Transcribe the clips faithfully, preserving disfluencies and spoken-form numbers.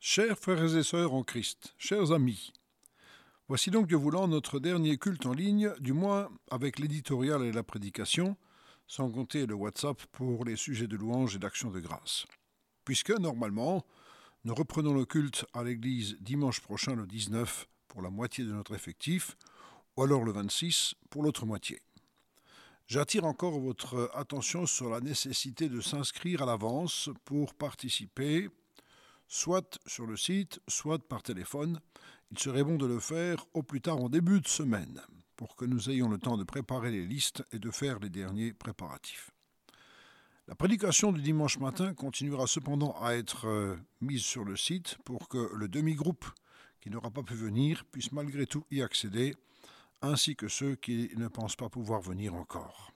Chers frères et sœurs en Christ, chers amis, voici donc Dieu voulant notre dernier culte en ligne, du moins avec l'éditorial et la prédication, sans compter le WhatsApp pour les sujets de louange et d'action de grâce. Puisque, normalement, nous reprenons le culte à l'église dimanche prochain le dix-neuf pour la moitié de notre effectif, ou alors le vingt-six pour l'autre moitié. J'attire encore votre attention sur la nécessité de s'inscrire à l'avance pour participer, soit sur le site, soit par téléphone. Il serait bon de le faire au plus tard en début de semaine, pour que nous ayons le temps de préparer les listes et de faire les derniers préparatifs. La prédication du dimanche matin continuera cependant à être euh, mise sur le site pour que le demi-groupe qui n'aura pas pu venir puisse malgré tout y accéder, ainsi que ceux qui ne pensent pas pouvoir venir encore.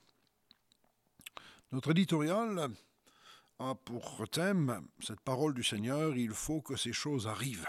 Notre éditorial a pour thème cette parole du Seigneur: il faut que ces choses arrivent.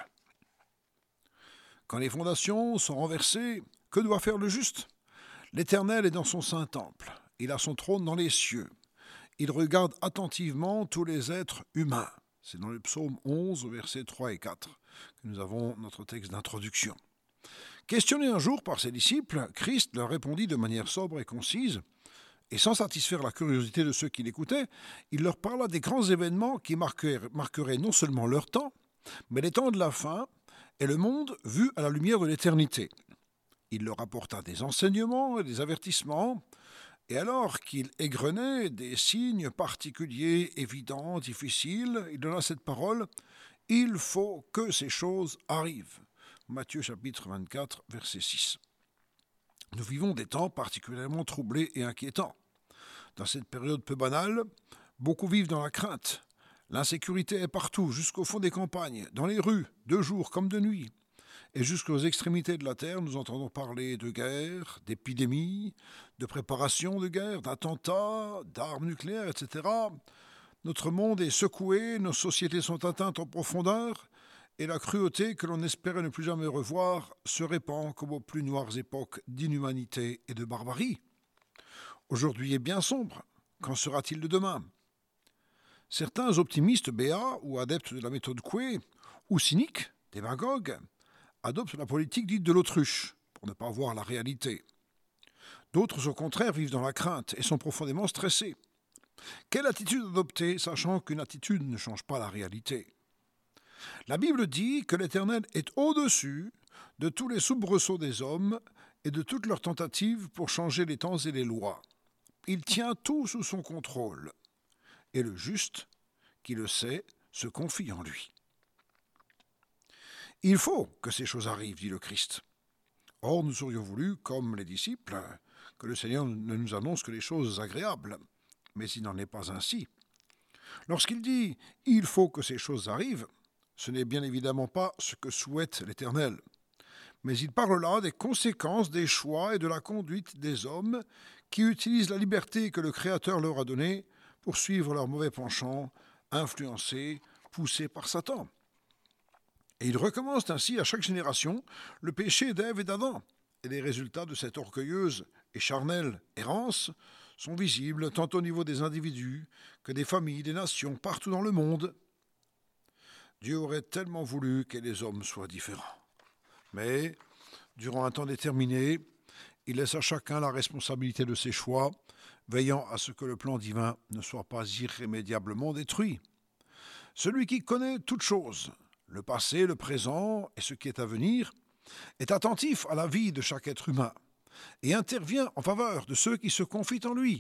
Quand les fondations sont renversées, que doit faire le juste? L'Éternel est dans son saint temple, il a son trône dans les cieux. Il regarde attentivement tous les êtres humains. C'est dans le psaume onze, versets trois et quatre, que nous avons notre texte d'introduction. Questionné un jour par ses disciples, Christ leur répondit de manière sobre et concise, et sans satisfaire la curiosité de ceux qui l'écoutaient, il leur parla des grands événements qui marqueraient, marqueraient non seulement leur temps, mais les temps de la fin et le monde vu à la lumière de l'éternité. Il leur apporta des enseignements et des avertissements, et alors qu'il égrenait des signes particuliers, évidents, difficiles, il donna cette parole: « Il faut que ces choses arrivent ». Matthieu chapitre vingt-quatre, verset six. Nous vivons des temps particulièrement troublés et inquiétants. Dans cette période peu banale, beaucoup vivent dans la crainte. L'insécurité est partout, jusqu'au fond des campagnes, dans les rues, de jour comme de nuit. Et jusqu'aux extrémités de la terre, nous entendons parler de guerre, d'épidémies, de préparation de guerre, d'attentats, d'armes nucléaires, et cetera. Notre monde est secoué, nos sociétés sont atteintes en profondeur, et la cruauté que l'on espérait ne plus jamais revoir se répand comme aux plus noires époques d'inhumanité et de barbarie. Aujourd'hui est bien sombre. Qu'en sera-t-il de demain? Certains optimistes béats ou adeptes de la méthode Coué, ou cyniques, démagogues, adoptent la politique dite de l'autruche, pour ne pas voir la réalité. D'autres, au contraire, vivent dans la crainte et sont profondément stressés. Quelle attitude adopter, sachant qu'une attitude ne change pas la réalité? La Bible dit que l'Éternel est au-dessus de tous les soubresauts des hommes et de toutes leurs tentatives pour changer les temps et les lois. Il tient tout sous son contrôle. Et le juste, qui le sait, se confie en lui. Il faut que ces choses arrivent, dit le Christ. Or, nous aurions voulu, comme les disciples, que le Seigneur ne nous annonce que les choses agréables. Mais il n'en est pas ainsi. Lorsqu'il dit « il faut que ces choses arrivent », ce n'est bien évidemment pas ce que souhaite l'Éternel. Mais il parle là des conséquences des choix et de la conduite des hommes qui utilisent la liberté que le Créateur leur a donnée pour suivre leurs mauvais penchants, influencés, poussés par Satan. Et il recommence ainsi à chaque génération le péché d'Ève et d'Adam. Et les résultats de cette orgueilleuse et charnelle errance sont visibles tant au niveau des individus que des familles, des nations, partout dans le monde. Dieu aurait tellement voulu que les hommes soient différents. Mais, durant un temps déterminé, il laisse à chacun la responsabilité de ses choix, veillant à ce que le plan divin ne soit pas irrémédiablement détruit. Celui qui connaît toutes choses, le passé, le présent et ce qui est à venir, est attentif à la vie de chaque être humain et intervient en faveur de ceux qui se confient en lui.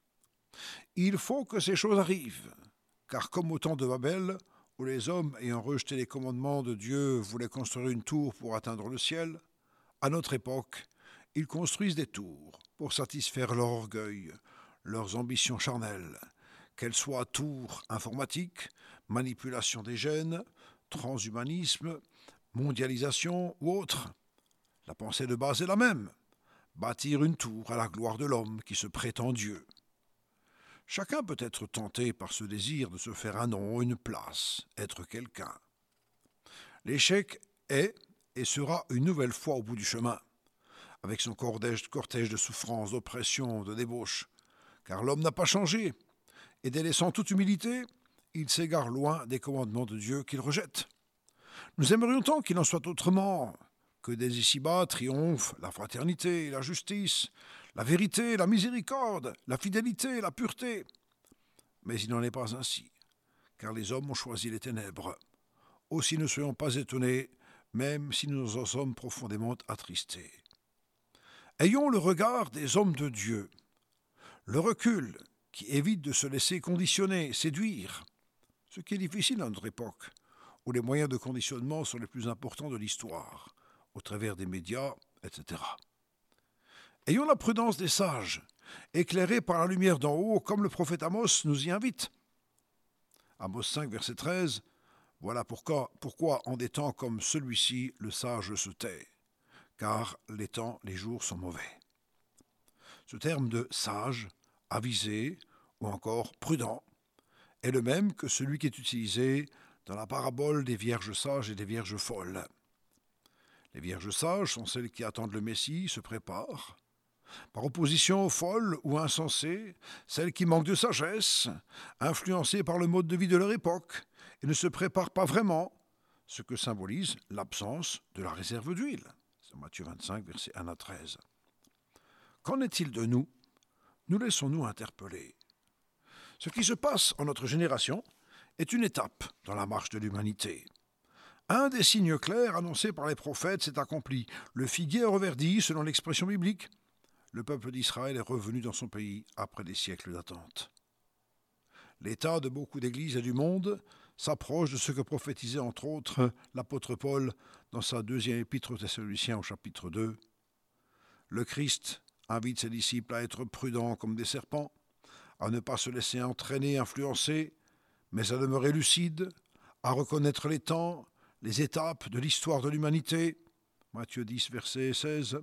Il faut que ces choses arrivent, car comme au temps de Babel, où les hommes, ayant rejeté les commandements de Dieu, voulaient construire une tour pour atteindre le ciel, à notre époque, ils construisent des tours pour satisfaire leur orgueil, leurs ambitions charnelles, qu'elles soient tours informatiques, manipulation des gènes, transhumanisme, mondialisation ou autre. La pensée de base est la même: bâtir une tour à la gloire de l'homme qui se prétend Dieu. Chacun peut être tenté par ce désir de se faire un nom, une place, être quelqu'un. L'échec est et sera une nouvelle fois au bout du chemin, avec son cortège, cortège de souffrances, d'oppression, de débauche, car l'homme n'a pas changé, et délaissant toute humilité, il s'égare loin des commandements de Dieu qu'il rejette. Nous aimerions tant qu'il en soit autrement, que dès ici-bas triomphent la fraternité, la justice, la vérité, la miséricorde, la fidélité, la pureté. Mais il n'en est pas ainsi, car les hommes ont choisi les ténèbres. Aussi ne soyons pas étonnés, même si nous en sommes profondément attristés. Ayons le regard des hommes de Dieu, le recul qui évite de se laisser conditionner, séduire, ce qui est difficile à notre époque, où les moyens de conditionnement sont les plus importants de l'histoire, au travers des médias, et cetera. Ayons la prudence des sages, éclairés par la lumière d'en haut, comme le prophète Amos nous y invite. Amos cinq, verset treize, « Voilà pourquoi, pourquoi en des temps comme celui-ci, le sage se tait, car les temps, les jours sont mauvais. » Ce terme de « sage », « avisé » ou encore « prudent » est le même que celui qui est utilisé dans la parabole des vierges sages et des vierges folles. Les vierges sages sont celles qui attendent le Messie, se préparent. Par opposition aux folles ou insensées, celles qui manquent de sagesse, influencées par le mode de vie de leur époque, et ne se préparent pas vraiment, ce que symbolise l'absence de la réserve d'huile. C'est Matthieu vingt-cinq, versets un à treize. Qu'en est-il de nous ? Nous laissons-nous interpeller. Ce qui se passe en notre génération est une étape dans la marche de l'humanité. Un des signes clairs annoncés par les prophètes s'est accompli. Le figuier est reverdi, selon l'expression biblique. Le peuple d'Israël est revenu dans son pays après des siècles d'attente. L'état de beaucoup d'églises et du monde s'approche de ce que prophétisait entre autres l'apôtre Paul dans sa deuxième épître aux Thessaloniciens au chapitre deux. Le Christ invite ses disciples à être prudents comme des serpents, à ne pas se laisser entraîner, influencer, mais à demeurer lucides, à reconnaître les temps, les étapes de l'histoire de l'humanité. Matthieu dix, verset seize.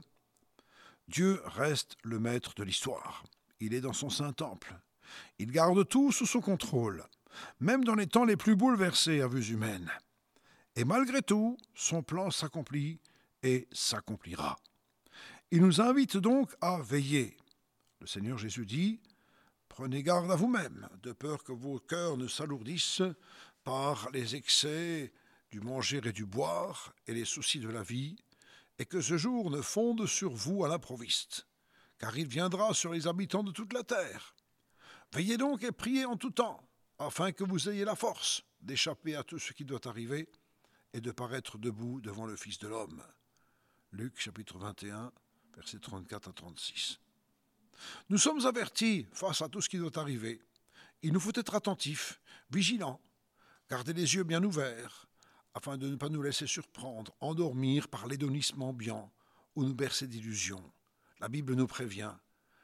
Dieu reste le maître de l'histoire. Il est dans son saint temple. Il garde tout sous son contrôle, même dans les temps les plus bouleversés à vue humaine. Et malgré tout, son plan s'accomplit et s'accomplira. Il nous invite donc à veiller. Le Seigneur Jésus dit « Prenez garde à vous-même, de peur que vos cœurs ne s'alourdissent par les excès du manger et du boire et les soucis de la vie, et que ce jour ne fonde sur vous à l'improviste, car il viendra sur les habitants de toute la terre. Veillez donc et priez en tout temps, afin que vous ayez la force d'échapper à tout ce qui doit arriver et de paraître debout devant le Fils de l'homme. » Luc chapitre vingt et un, versets trente-quatre à trente-six. Nous sommes avertis face à tout ce qui doit arriver. Il nous faut être attentifs, vigilants, garder les yeux bien ouverts, afin de ne pas nous laisser surprendre, endormir par l'hédonisme ambiant ou nous bercer d'illusions. La Bible nous prévient,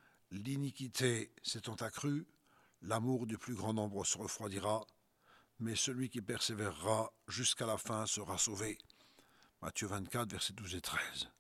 l'iniquité s'étant accrue, l'amour du plus grand nombre se refroidira, mais celui qui persévérera jusqu'à la fin sera sauvé. Matthieu vingt-quatre, versets douze et treize.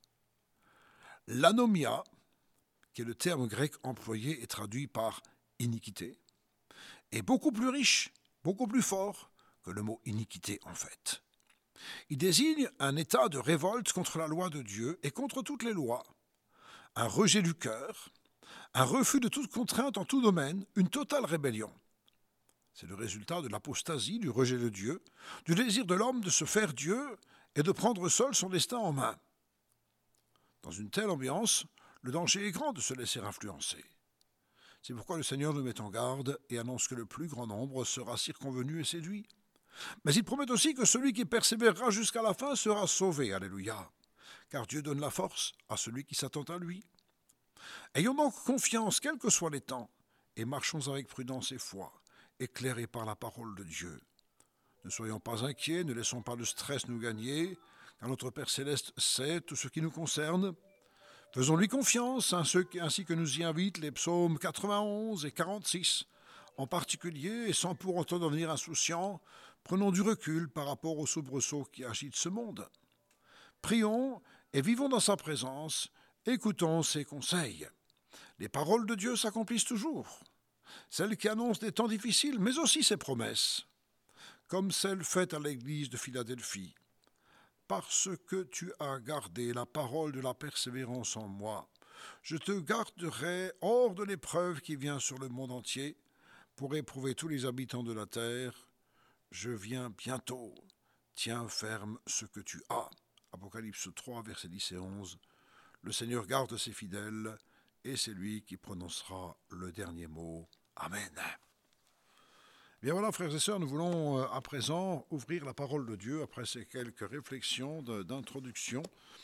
L'anomia, qui est le terme grec employé et traduit par iniquité, est beaucoup plus riche, beaucoup plus fort que le mot iniquité en fait. Il désigne un état de révolte contre la loi de Dieu et contre toutes les lois, un rejet du cœur, un refus de toute contrainte en tout domaine, une totale rébellion. C'est le résultat de l'apostasie, du rejet de Dieu, du désir de l'homme de se faire Dieu et de prendre seul son destin en main. Dans une telle ambiance, le danger est grand de se laisser influencer. C'est pourquoi le Seigneur nous met en garde et annonce que le plus grand nombre sera circonvenu et séduit. Mais il promet aussi que celui qui persévérera jusqu'à la fin sera sauvé. Alléluia. Car Dieu donne la force à celui qui s'attend à lui. Ayons donc confiance, quels que soient les temps, et marchons avec prudence et foi, éclairés par la parole de Dieu. Ne soyons pas inquiets, ne laissons pas le stress nous gagner, car notre Père Céleste sait tout ce qui nous concerne. Faisons-lui confiance, ainsi que nous y invitent les psaumes quatre-vingt-onze et quarante-six. En particulier, et sans pour autant devenir insouciants, prenons du recul par rapport aux soubresauts qui agitent ce monde. Prions et vivons dans sa présence, écoutons ses conseils. Les paroles de Dieu s'accomplissent toujours, celles qui annoncent des temps difficiles, mais aussi ses promesses, comme celle faite à l'église de Philadelphie. Parce que tu as gardé la parole de la persévérance en moi, je te garderai hors de l'épreuve qui vient sur le monde entier pour éprouver tous les habitants de la terre. Je viens bientôt. tiens ferme ce que tu as. Apocalypse trois, versets dix et onze. Le Seigneur garde ses fidèles, et c'est lui qui prononcera le dernier mot. Amen. Bien voilà, frères et sœurs, nous voulons à présent ouvrir la parole de Dieu après ces quelques réflexions de, d'introduction.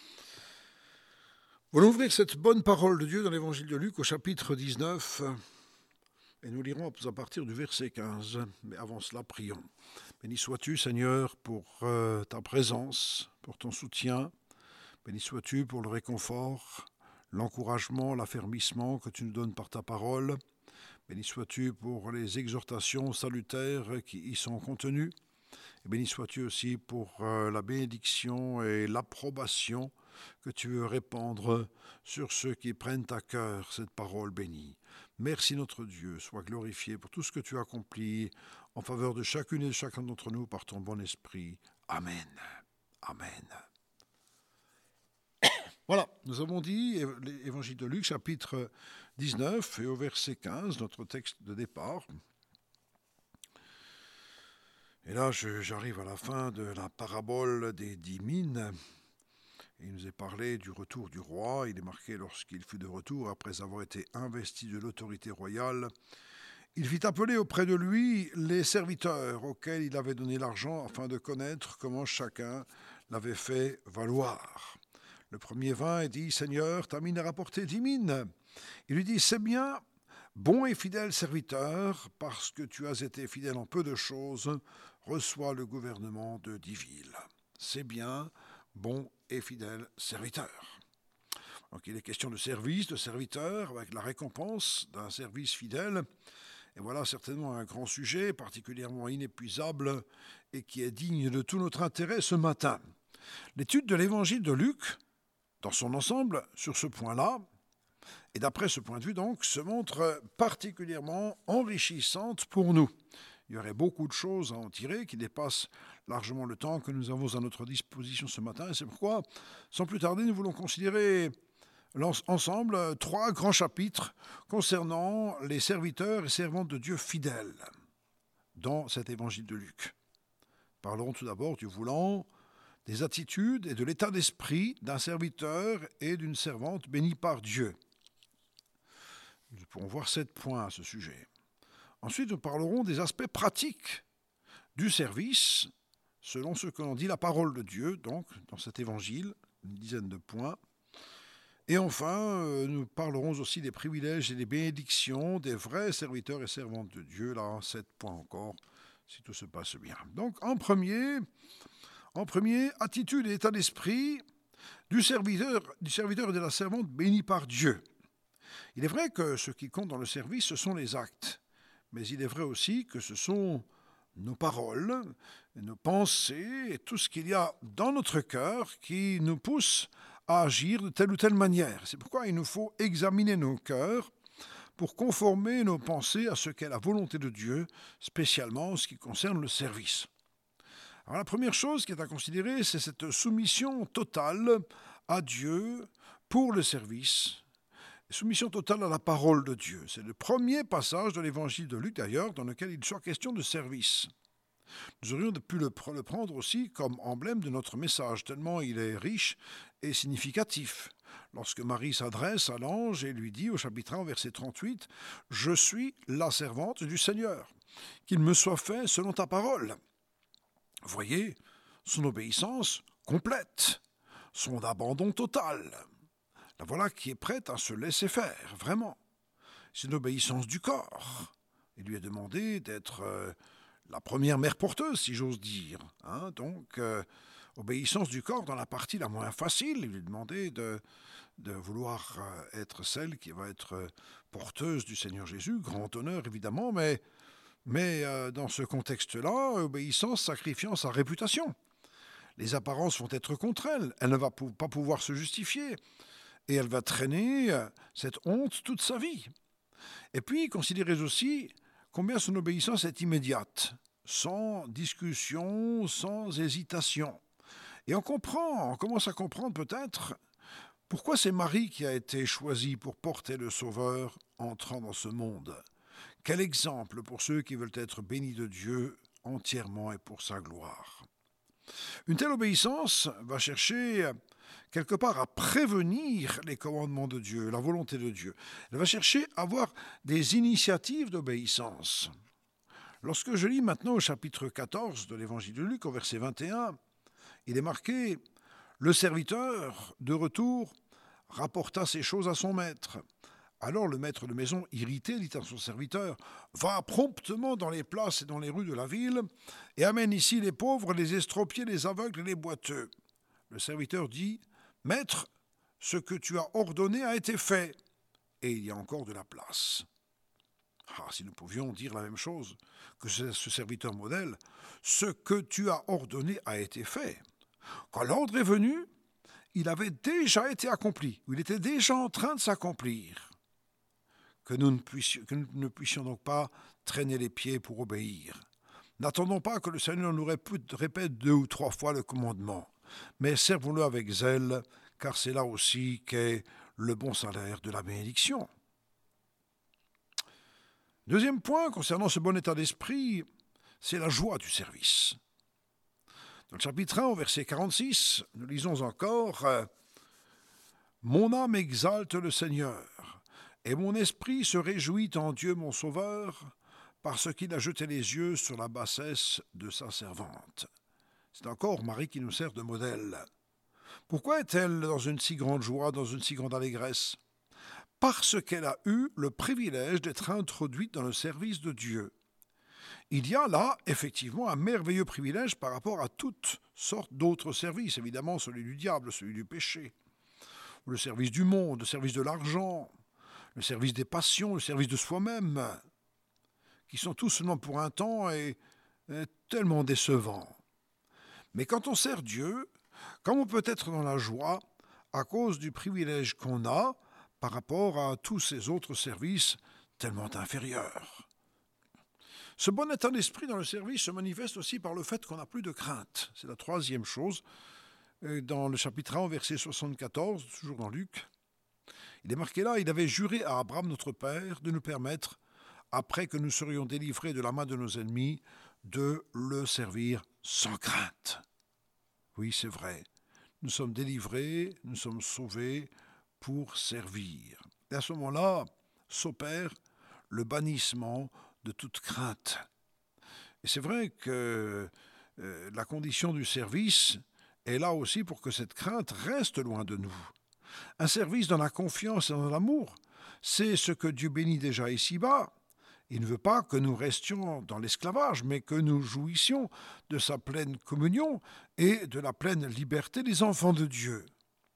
Nous voulons ouvrir cette bonne parole de Dieu dans l'évangile de Luc au chapitre dix-neuf, et nous lirons à partir du verset quinze. Mais avant cela, prions. Béni sois-tu, Seigneur, pour euh, ta présence, pour ton soutien. Béni sois-tu pour le réconfort, l'encouragement, l'affermissement que tu nous donnes par ta parole. Béni sois-tu pour les exhortations salutaires qui y sont contenues. Et béni sois-tu aussi pour euh, la bénédiction et l'approbation que tu veux répandre sur ceux qui prennent à cœur cette parole bénie. Merci notre Dieu, sois glorifié pour tout ce que tu as accompli en faveur de chacune et de chacun d'entre nous par ton bon esprit. Amen. Amen. Voilà, nous avons dit l'évangile de Luc, chapitre dix-neuf, et au verset quinze, notre texte de départ. Et là, je, j'arrive à la fin de la parabole des dix mines. Il nous est parlé du retour du roi. Il est marqué lorsqu'il fut de retour, après avoir été investi de l'autorité royale, il fit appeler auprès de lui les serviteurs auxquels il avait donné l'argent afin de connaître comment chacun l'avait fait valoir. Le premier vint et dit « Seigneur, ta mine a rapporté dix mines. » Il lui dit « C'est bien, bon et fidèle serviteur, parce que tu as été fidèle en peu de choses, reçois le gouvernement de dix villes. » C'est bien, bon et fidèle serviteur. Donc il est question de service, de serviteur, avec la récompense d'un service fidèle. Et voilà certainement un grand sujet, particulièrement inépuisable, et qui est digne de tout notre intérêt ce matin. L'étude de l'évangile de Luc, dans son ensemble, sur ce point-là, et d'après ce point de vue donc, se montre particulièrement enrichissante pour nous. Il y aurait beaucoup de choses à en tirer qui dépassent largement le temps que nous avons à notre disposition ce matin. Et c'est pourquoi, sans plus tarder, nous voulons considérer ensemble trois grands chapitres concernant les serviteurs et servantes de Dieu fidèles dans cet évangile de Luc. Parlerons tout d'abord, Dieu voulant, des attitudes et de l'état d'esprit d'un serviteur et d'une servante bénis par Dieu. Nous pourrons voir sept points à ce sujet. Ensuite, nous parlerons des aspects pratiques du service, selon ce que l'on dit la parole de Dieu, donc dans cet évangile, une dizaine de points. Et enfin, nous parlerons aussi des privilèges et des bénédictions des vrais serviteurs et servantes de Dieu, là, sept points encore, si tout se passe bien. Donc, en premier, en premier, attitude et état d'esprit du serviteur, du serviteur et de la servante bénis par Dieu. Il est vrai que ce qui compte dans le service, ce sont les actes. Mais il est vrai aussi que ce sont nos paroles, nos pensées et tout ce qu'il y a dans notre cœur qui nous pousse à agir de telle ou telle manière. C'est pourquoi il nous faut examiner nos cœurs pour conformer nos pensées à ce qu'est la volonté de Dieu, spécialement en ce qui concerne le service. Alors la première chose qui est à considérer, c'est cette soumission totale à Dieu pour le service. Soumission totale à la parole de Dieu. C'est le premier passage de l'évangile de Luc d'ailleurs dans lequel il soit question de service. Nous aurions pu le prendre aussi comme emblème de notre message, tellement il est riche et significatif. Lorsque Marie s'adresse à l'ange et lui dit au chapitre un, verset trente-huit, « Je suis la servante du Seigneur, qu'il me soit fait selon ta parole. » Voyez, son obéissance complète, son abandon total. La voilà qui est prête à se laisser faire, vraiment. C'est une obéissance du corps. Il lui est demandé d'être euh, la première mère porteuse, si j'ose dire. Hein, donc, euh, obéissance du corps dans la partie la moins facile. Il lui est demandé de, de vouloir euh, être celle qui va être euh, porteuse du Seigneur Jésus. Grand honneur, évidemment, mais, mais euh, dans ce contexte-là, obéissance sacrifiant sa réputation. Les apparences vont être contre elle. Elle ne va pou- pas pouvoir se justifier. Et elle va traîner cette honte toute sa vie. Et puis, considérez aussi combien son obéissance est immédiate, sans discussion, sans hésitation. Et on comprend, on commence à comprendre peut-être pourquoi c'est Marie qui a été choisie pour porter le Sauveur entrant dans ce monde. Quel exemple pour ceux qui veulent être bénis de Dieu entièrement et pour sa gloire. Une telle obéissance va chercher quelque part à prévenir les commandements de Dieu, la volonté de Dieu. Elle va chercher à avoir des initiatives d'obéissance. Lorsque je lis maintenant au chapitre quatorze de l'évangile de Luc, au verset vingt et un, il est marqué « Le serviteur, de retour, rapporta ces choses à son maître. Alors le maître de maison, irrité, dit à son serviteur « Va promptement dans les places et dans les rues de la ville, et amène ici les pauvres, les estropiés, les aveugles et les boiteux. » Le serviteur dit « Maître, ce que tu as ordonné a été fait, et il y a encore de la place. » Ah, si nous pouvions dire la même chose que ce serviteur modèle, « Ce que tu as ordonné a été fait. » Quand l'ordre est venu, il avait déjà été accompli, ou il était déjà en train de s'accomplir. Que nous, ne puissions, que nous ne puissions donc pas traîner les pieds pour obéir. N'attendons pas que le Seigneur nous répète deux ou trois fois le commandement, mais servons-le avec zèle, car c'est là aussi qu'est le bon salaire de la bénédiction. Deuxième point concernant ce bon état d'esprit, c'est la joie du service. Dans le chapitre un, au verset quarante-six, nous lisons encore « Mon âme exalte le Seigneur, et mon esprit se réjouit en Dieu mon Sauveur, parce qu'il a jeté les yeux sur la bassesse de sa servante. » C'est encore Marie qui nous sert de modèle. Pourquoi est-elle dans une si grande joie, dans une si grande allégresse ? Parce qu'elle a eu le privilège d'être introduite dans le service de Dieu. Il y a là, effectivement, un merveilleux privilège par rapport à toutes sortes d'autres services, évidemment celui du diable, celui du péché, le service du monde, le service de l'argent, le service des passions, le service de soi-même, qui sont tous seulement pour un temps et, et tellement décevants. Mais quand on sert Dieu, quand on peut être dans la joie à cause du privilège qu'on a par rapport à tous ces autres services tellement inférieurs. Ce bon état d'esprit dans le service se manifeste aussi par le fait qu'on n'a plus de crainte. C'est la troisième chose. Dans le chapitre un, verset soixante-quatorze, toujours dans Luc, il est marqué là, il avait juré à Abraham notre Père de nous permettre, après que nous serions délivrés de la main de nos ennemis, de le servir sans crainte. Oui, c'est vrai. Nous sommes délivrés, nous sommes sauvés pour servir. Et à ce moment-là, s'opère le bannissement de toute crainte. Et c'est vrai que euh, la condition du service est là aussi pour que cette crainte reste loin de nous. Un service dans la confiance et dans l'amour, c'est ce que Dieu bénit déjà ici-bas. Il ne veut pas que nous restions dans l'esclavage, mais que nous jouissions de sa pleine communion et de la pleine liberté des enfants de Dieu.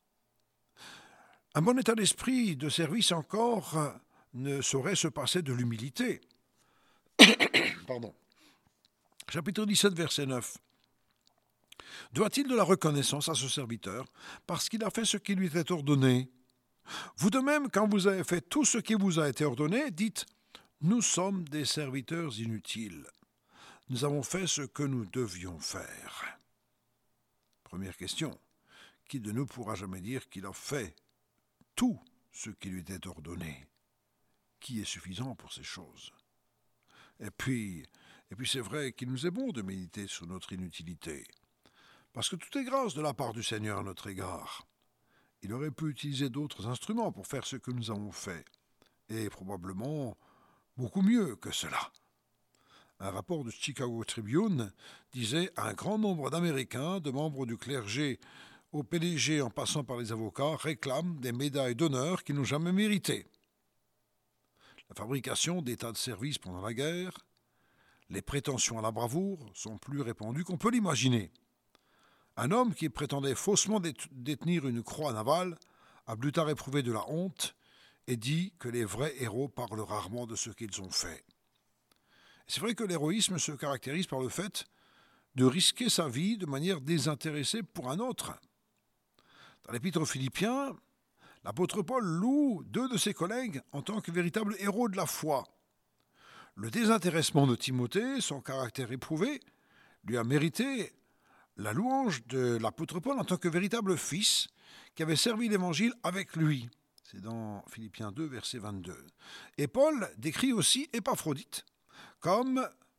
Un bon état d'esprit de service encore ne saurait se passer de l'humilité. Pardon. Chapitre dix-sept, verset neuf. Doit-il de la reconnaissance à ce serviteur parce qu'il a fait ce qui lui était ordonné ? Vous de même, quand vous avez fait tout ce qui vous a été ordonné, dites « Nous sommes des serviteurs inutiles. Nous avons fait ce que nous devions faire. » Première question. Qui de nous pourra jamais dire qu'il a fait tout ce qui lui était ordonné ? Qui est suffisant pour ces choses ? Et puis, et puis c'est vrai qu'il nous est bon de méditer sur notre inutilité. Parce que tout est grâce de la part du Seigneur à notre égard. Il aurait pu utiliser d'autres instruments pour faire ce que nous avons fait. Et probablement beaucoup mieux que cela. Un rapport du Chicago Tribune disait « Un grand nombre d'Américains, de membres du clergé au P D G en passant par les avocats, réclament des médailles d'honneur qu'ils n'ont jamais méritées. La fabrication d'états de service pendant la guerre, les prétentions à la bravoure sont plus répandues qu'on peut l'imaginer. Un homme qui prétendait faussement détenir une croix navale a plus tard éprouvé de la honte et dit que les vrais héros parlent rarement de ce qu'ils ont fait. » C'est vrai que l'héroïsme se caractérise par le fait de risquer sa vie de manière désintéressée pour un autre. Dans l'épître aux Philippiens, l'apôtre Paul loue deux de ses collègues en tant que véritables héros de la foi. Le désintéressement de Timothée, son caractère éprouvé, lui a mérité la louange de l'apôtre Paul en tant que véritable fils qui avait servi l'Évangile avec lui. C'est dans Philippiens deux, verset vingt-deux. Et Paul décrit aussi Épaphrodite comme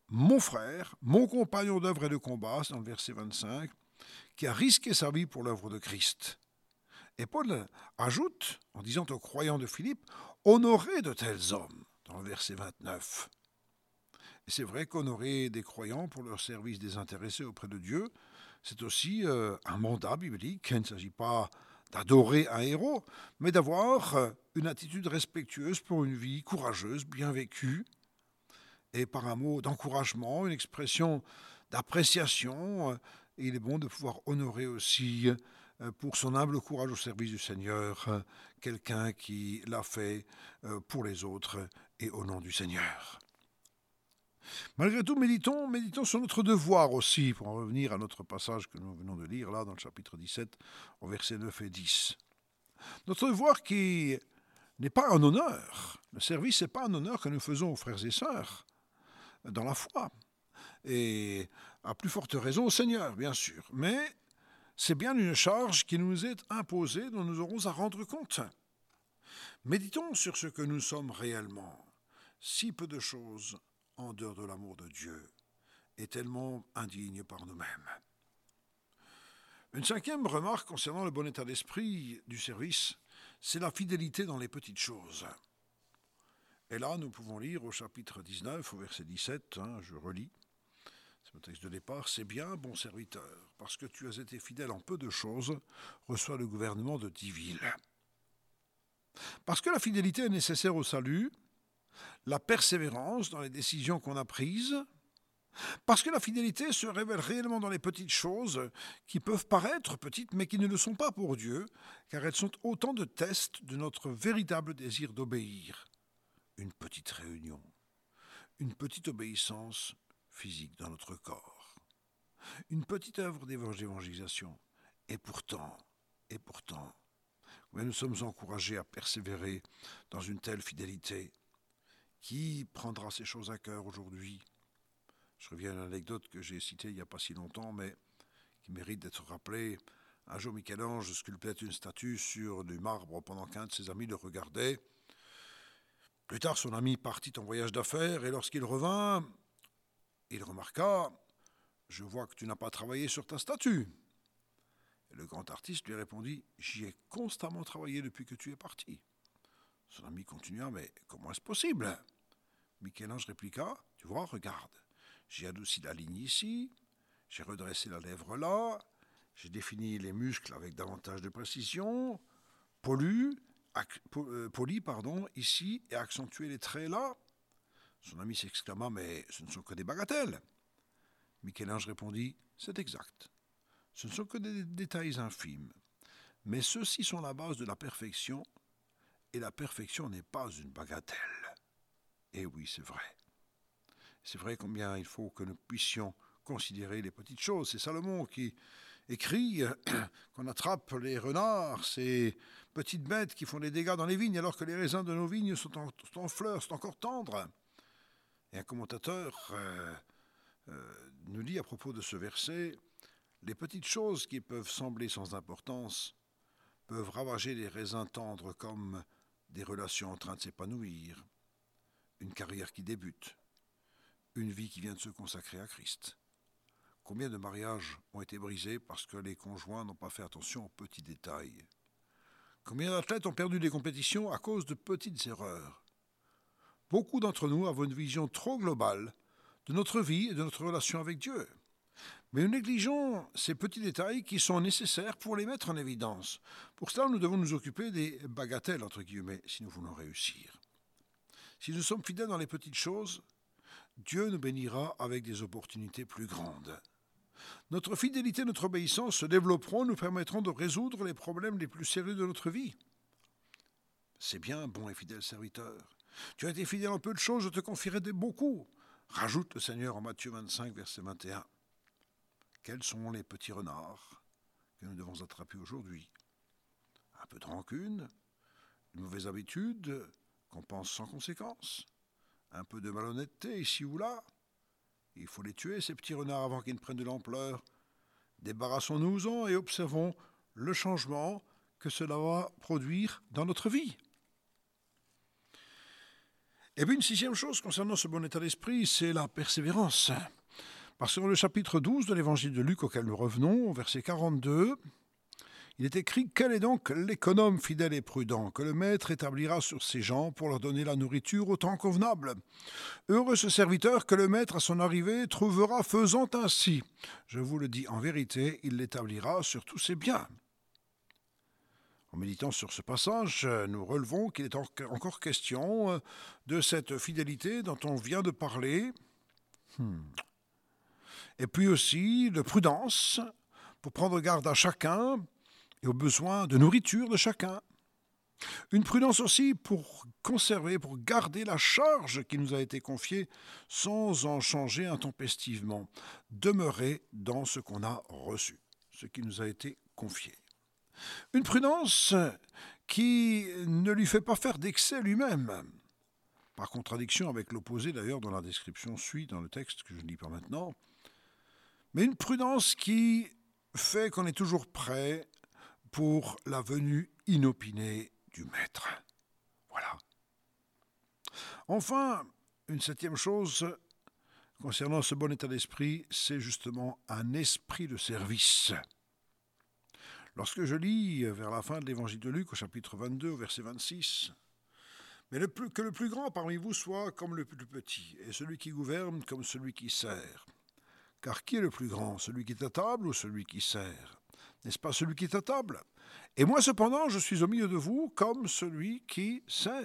mon frère, mon compagnon d'œuvre et de combat, c'est dans le verset vingt-cinq, qui a risqué sa vie pour l'œuvre de Christ. Et Paul ajoute, en disant aux croyants de Philippe, honorez de tels hommes, dans le verset vingt-neuf. Et c'est vrai qu'honorer des croyants pour leur service désintéressé auprès de Dieu, c'est aussi euh, un mandat biblique. Il ne s'agit pas d'adorer un héros, mais d'avoir une attitude respectueuse pour une vie courageuse, bien vécue, et par un mot d'encouragement, une expression d'appréciation. Il est bon de pouvoir honorer aussi, pour son humble courage au service du Seigneur, quelqu'un qui l'a fait pour les autres et au nom du Seigneur. Malgré tout, méditons, méditons sur notre devoir aussi, pour en revenir à notre passage que nous venons de lire là dans le chapitre dix-sept, au versets neuf et dix. Notre devoir qui n'est pas un honneur. Le service n'est pas un honneur que nous faisons aux frères et sœurs dans la foi. Et à plus forte raison au Seigneur, bien sûr. Mais c'est bien une charge qui nous est imposée, dont nous aurons à rendre compte. Méditons sur ce que nous sommes réellement. Si peu de choses en dehors de l'amour de Dieu et tellement indignes par nous-mêmes. Une cinquième remarque concernant le bon état d'esprit du service, c'est la fidélité dans les petites choses. Et là, nous pouvons lire au chapitre dix-neuf, au verset dix-sept, hein, je relis, c'est le texte de départ, « C'est bien, bon serviteur, parce que tu as été fidèle en peu de choses, reçois le gouvernement de dix villes. » Parce que la fidélité est nécessaire au salut, la persévérance dans les décisions qu'on a prises, parce que la fidélité se révèle réellement dans les petites choses qui peuvent paraître petites mais qui ne le sont pas pour Dieu, car elles sont autant de tests de notre véritable désir d'obéir. Une petite réunion, une petite obéissance physique dans notre corps, une petite œuvre d'évangélisation, et pourtant, et pourtant, mais nous sommes encouragés à persévérer dans une telle fidélité. Qui prendra ces choses à cœur aujourd'hui ? Je reviens à l'anecdote que j'ai citée il n'y a pas si longtemps, mais qui mérite d'être rappelée. Un jour, Michel-Ange sculptait une statue sur du marbre pendant qu'un de ses amis le regardait. Plus tard, son ami partit en voyage d'affaires et lorsqu'il revint, il remarqua « Je vois que tu n'as pas travaillé sur ta statue. » Et le grand artiste lui répondit « J'y ai constamment travaillé depuis que tu es parti. » Son ami continua « Mais comment est-ce possible ?» Michel-Ange répliqua « Tu vois, regarde, j'ai adouci la ligne ici, j'ai redressé la lèvre là, j'ai défini les muscles avec davantage de précision, poli, ac, poli pardon, ici et accentué les traits là. » Son ami s'exclama « Mais ce ne sont que des bagatelles. » Michel-Ange répondit « C'est exact. Ce ne sont que des détails infimes, mais ceux-ci sont la base de la perfection, et la perfection n'est pas une bagatelle. » Et oui, c'est vrai. C'est vrai combien il faut que nous puissions considérer les petites choses. C'est Salomon qui écrit qu'on attrape les renards, ces petites bêtes qui font des dégâts dans les vignes, alors que les raisins de nos vignes sont en, sont en fleurs, sont encore tendres. Et un commentateur euh, euh, nous dit à propos de ce verset, « Les petites choses qui peuvent sembler sans importance peuvent ravager les raisins tendres comme des relations en train de s'épanouir, une carrière qui débute, une vie qui vient de se consacrer à Christ. Combien de mariages ont été brisés parce que les conjoints n'ont pas fait attention aux petits détails? Combien d'athlètes ont perdu des compétitions à cause de petites erreurs? Beaucoup d'entre nous avons une vision trop globale de notre vie et de notre relation avec Dieu. Mais nous négligeons ces petits détails qui sont nécessaires pour les mettre en évidence. Pour cela, nous devons nous occuper des bagatelles, entre guillemets, si nous voulons réussir. Si nous sommes fidèles dans les petites choses, Dieu nous bénira avec des opportunités plus grandes. Notre fidélité et notre obéissance se développeront, nous permettront de résoudre les problèmes les plus sérieux de notre vie. C'est bien, bon et fidèle serviteur. Tu as été fidèle en peu de choses, je te confierai beaucoup. Rajoute le Seigneur en Matthieu vingt-cinq, verset vingt et un. Quels sont les petits renards que nous devons attraper aujourd'hui? Un peu de rancune, une mauvaise habitude qu'on pense sans conséquence, un peu de malhonnêteté ici ou là. Il faut les tuer, ces petits renards, avant qu'ils ne prennent de l'ampleur. Débarrassons-nous-en et observons le changement que cela va produire dans notre vie. Et puis une sixième chose concernant ce bon état d'esprit, c'est la persévérance. Parce que dans le chapitre douze de l'évangile de Luc auquel nous revenons, au verset quarante-deux, il est écrit « Quel est donc l'économe fidèle et prudent que le maître établira sur ses gens pour leur donner la nourriture au temps convenable ? Heureux ce serviteur que le maître à son arrivée trouvera faisant ainsi. Je vous le dis en vérité, il l'établira sur tous ses biens. » En méditant sur ce passage, nous relevons qu'il est encore question de cette fidélité dont on vient de parler, hmm. et puis aussi de prudence pour prendre garde à chacun et aux besoins de nourriture de chacun. Une prudence aussi pour conserver, pour garder la charge qui nous a été confiée sans en changer intempestivement. Demeurer dans ce qu'on a reçu, ce qui nous a été confié. Une prudence qui ne lui fait pas faire d'excès lui-même, par contradiction avec l'opposé d'ailleurs dont la description suit dans le texte que je ne lis pas maintenant, mais une prudence qui fait qu'on est toujours prêt pour la venue inopinée du maître. Voilà. Enfin, une septième chose concernant ce bon état d'esprit, c'est justement un esprit de service. Lorsque je lis vers la fin de l'évangile de Luc, au chapitre vingt-deux, au verset vingt-six, « Mais le plus, que le plus grand parmi vous soit comme le plus petit, et celui qui gouverne comme celui qui sert. Car qui est le plus grand, celui qui est à table ou celui qui sert ? N'est-ce pas celui qui est à table ? Et moi cependant, je suis au milieu de vous comme celui qui sert. »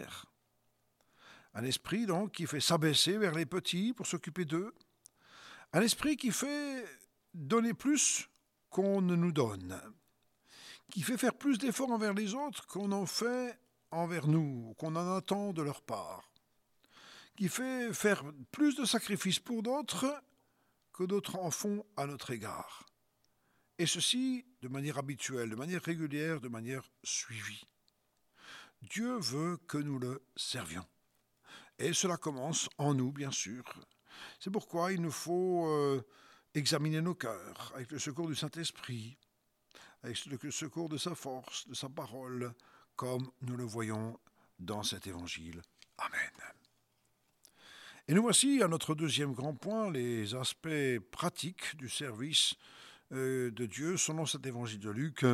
Un esprit donc qui fait s'abaisser vers les petits pour s'occuper d'eux. Un esprit qui fait donner plus qu'on ne nous donne. Qui fait faire plus d'efforts envers les autres qu'on en fait envers nous, qu'on en attend de leur part. Qui fait faire plus de sacrifices pour d'autres que d'autres en font à notre égard. Et ceci de manière habituelle, de manière régulière, de manière suivie. Dieu veut que nous le servions. Et cela commence en nous, bien sûr. C'est pourquoi il nous faut euh, examiner nos cœurs avec le secours du Saint-Esprit, avec le secours de sa force, de sa parole, comme nous le voyons dans cet évangile. Amen. Et nous voici à notre deuxième grand point, les aspects pratiques du service euh, de Dieu selon cet évangile de Luc.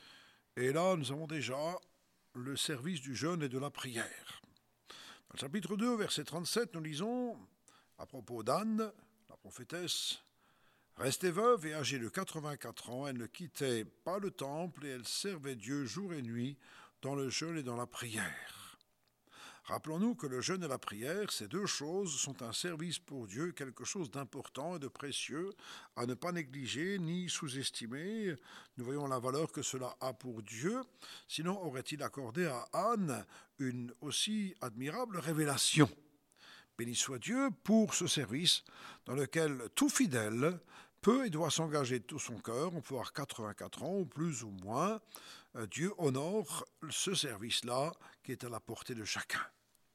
Et là, nous avons déjà le service du jeûne et de la prière. Dans le chapitre deux, verset trente-sept, nous lisons, à propos d'Anne, la prophétesse, « Restée veuve et âgée de quatre-vingt-quatre ans, elle ne quittait pas le temple et elle servait Dieu jour et nuit dans le jeûne et dans la prière. » Rappelons-nous que le jeûne et la prière, ces deux choses, sont un service pour Dieu, quelque chose d'important et de précieux, à ne pas négliger ni sous-estimer. Nous voyons la valeur que cela a pour Dieu. Sinon, aurait-il accordé à Anne une aussi admirable révélation ? Béni soit Dieu pour ce service dans lequel tout fidèle peut et doit s'engager de tout son cœur. On peut avoir quatre-vingt-quatre ans ou plus ou moins. Dieu honore ce service-là qui est à la portée de chacun.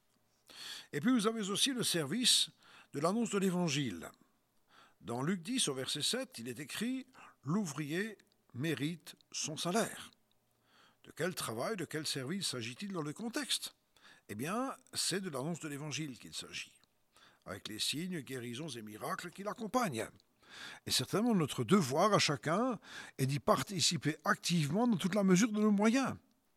Et puis vous avez aussi le service de l'annonce de l'Évangile. Dans Luc dix, au verset sept, il est écrit « L'ouvrier mérite son salaire ». De quel travail, de quel service s'agit-il dans le contexte ? Eh bien, c'est de l'annonce de l'Évangile qu'il s'agit, avec les signes, guérisons et miracles qui l'accompagnent. Et certainement notre devoir à chacun est d'y participer activement dans toute la mesure de nos moyens.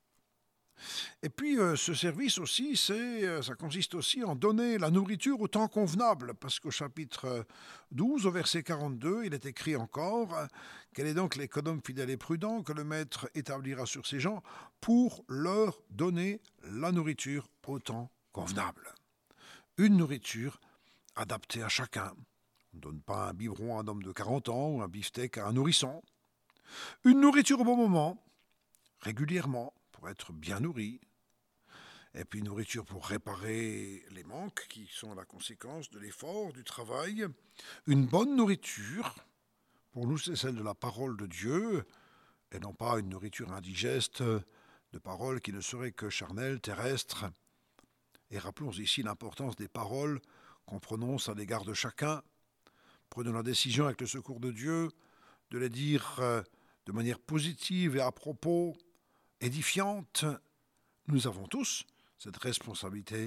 Et puis euh, ce service aussi, c'est, euh, ça consiste aussi en donner la nourriture au temps convenable, parce qu'au chapitre douze, au verset quarante-deux, il est écrit encore « Quel est donc l'économe fidèle et prudent que le maître établira sur ses gens pour leur donner la nourriture au temps convenable ?» Une nourriture adaptée à chacun. On ne donne pas un biberon à un homme de quarante ans ou un beefsteak à un nourrisson. Une nourriture au bon moment, régulièrement, pour être bien nourri. Et puis une nourriture pour réparer les manques qui sont la conséquence de l'effort, du travail. Une bonne nourriture, pour nous c'est celle de la parole de Dieu, et non pas une nourriture indigeste de paroles qui ne seraient que charnelles, terrestres. Et rappelons ici l'importance des paroles qu'on prononce à l'égard de chacun. Prenons la décision avec le secours de Dieu de les dire de manière positive et à propos, édifiante. Nous avons tous cette responsabilité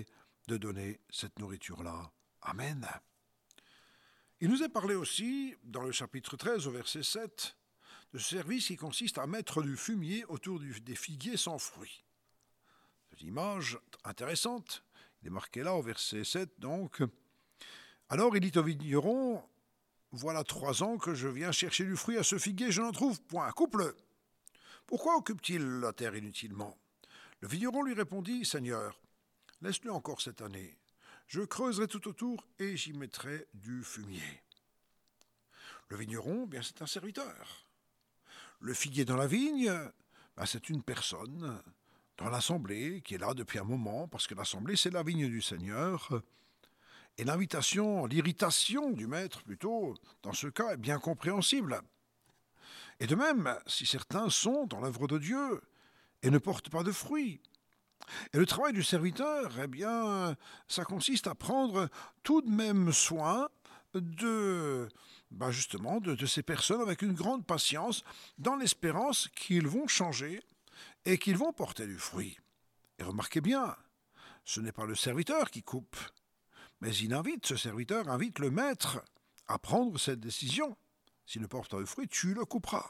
de donner cette nourriture-là. Amen. Il nous est parlé aussi, dans le chapitre treize, au verset sept, de ce service qui consiste à mettre du fumier autour du, des figuiers sans fruits. C'est une image intéressante. Il est marqué là au verset sept, donc. Alors il dit au vigneron, voilà trois ans que je viens chercher du fruit à ce figuier, je n'en trouve point. Coupe-le. Pourquoi occupe-t-il la terre inutilement? Le vigneron lui répondit, Seigneur, laisse-le encore cette année. Je creuserai tout autour et j'y mettrai du fumier. Le vigneron, bien c'est un serviteur. Le figuier dans la vigne, ben, c'est une personne dans l'assemblée qui est là depuis un moment, parce que l'assemblée c'est la vigne du Seigneur. Et l'invitation, l'irritation du maître plutôt, dans ce cas, est bien compréhensible. Et de même, si certains sont dans l'œuvre de Dieu et ne portent pas de fruits. Et le travail du serviteur, eh bien, ça consiste à prendre tout de même soin de, ben justement, de, de ces personnes avec une grande patience, dans l'espérance qu'ils vont changer et qu'ils vont porter du fruit. Et remarquez bien, ce n'est pas le serviteur qui coupe, mais il invite, ce serviteur invite le maître à prendre cette décision. S'il ne porte pas de fruit, tu le couperas.